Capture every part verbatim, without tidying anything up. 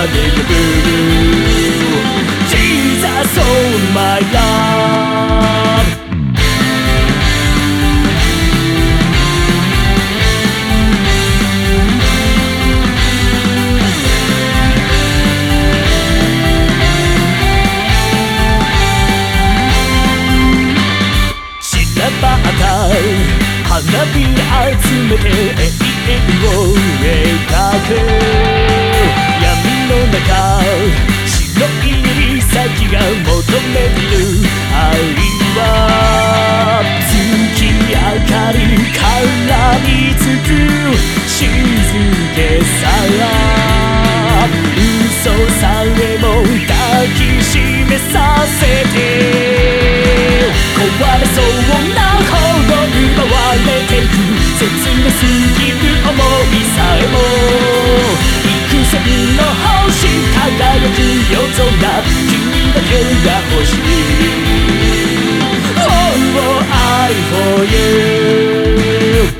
で呼ぶ Jesus on my love 白ばった花火集めて永遠を描く闇の中白い指先が求めてる愛は月明かり絡みつく静けさ嘘さえも抱きしめさせて壊れそうなほど奪われていく切なすぎる想いさえも幾千の星輝く夜空君だけが欲しい Oh, I for you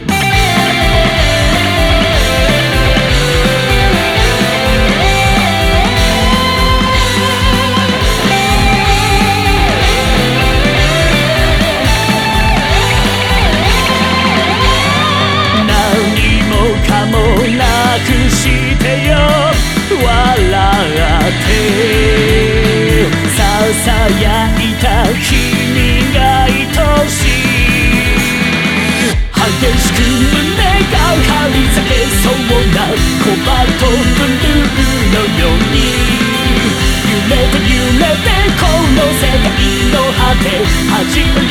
くしてよ笑ってささやいた君が愛しい激しく胸が張り裂けそうなコバルトブルーのように揺れて揺れてこの世界の果て始まる